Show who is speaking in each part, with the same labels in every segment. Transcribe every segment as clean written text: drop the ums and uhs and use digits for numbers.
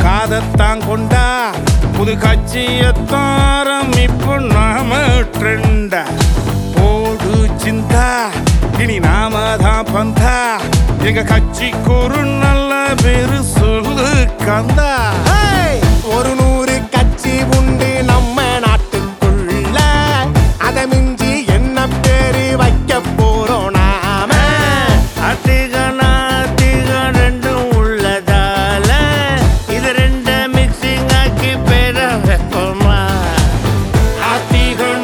Speaker 1: காதத்தான் கொண்டா புது கட்சியத்தாரம் இப்போ நாம ட்ரெண்டா போடு சிந்தா இனி நாம தான் பந்தா எங்க கட்சிக்கு ஒரு நல்ல பேரு சொல்லு கந்தா.
Speaker 2: ஒரு 100 கட்சி உண்டு நம்ம நாட்டுக்குள்ள, அதை மிஞ்சி என்ன பேரு வைக்க போறோம் நாம.
Speaker 3: அதிகம் ரெண்டும் உள்ளதால இது ரெண்ட மிக்சிங் ஆக்கி பேர வைப்போமா.
Speaker 1: அதிகம்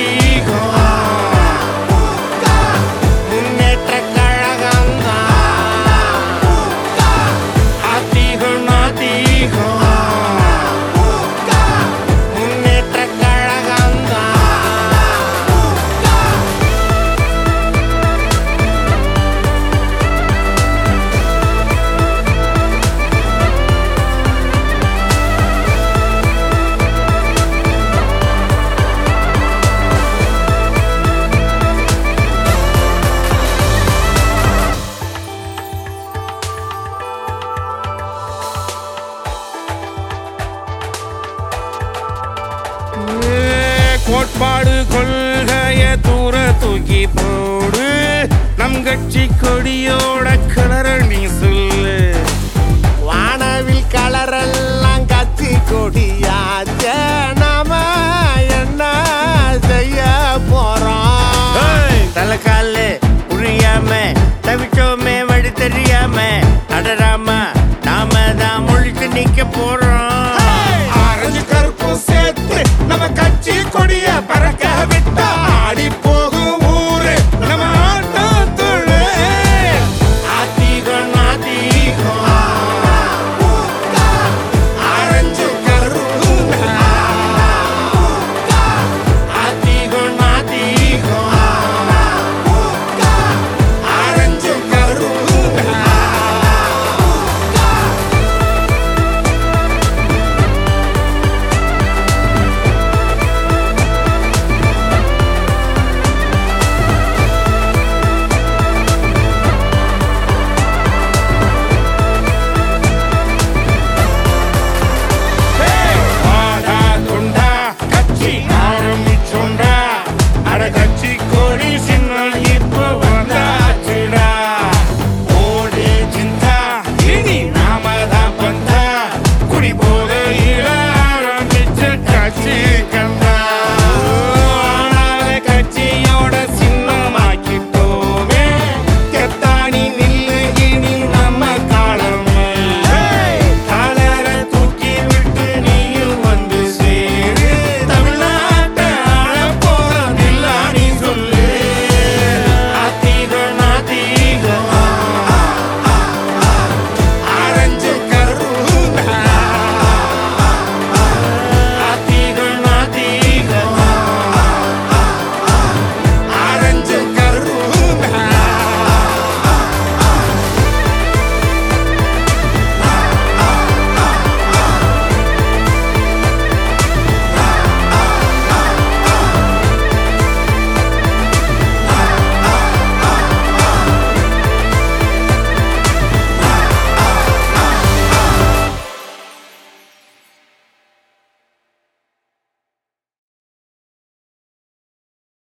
Speaker 2: முன்னேற்ற கழகம்தான்.
Speaker 1: அதிகம்
Speaker 2: முன்னேற்ற கழகம்தான்.
Speaker 1: கோட்பாடு கொள்கைய தூர தூக்கி போடு நம் கட்சி கொடியோட கலர நீ சொல்லு.
Speaker 2: வானவில் கலரெல்லாம் கட்சி கொடியாச்ச, நாம என்ன செய்ய போறோம்.
Speaker 3: தலைக்கால புரியாம தவிச்சோமே வழி தெரியாம அடராம நாம தான் முழிச்சு நிக்க போறோம்.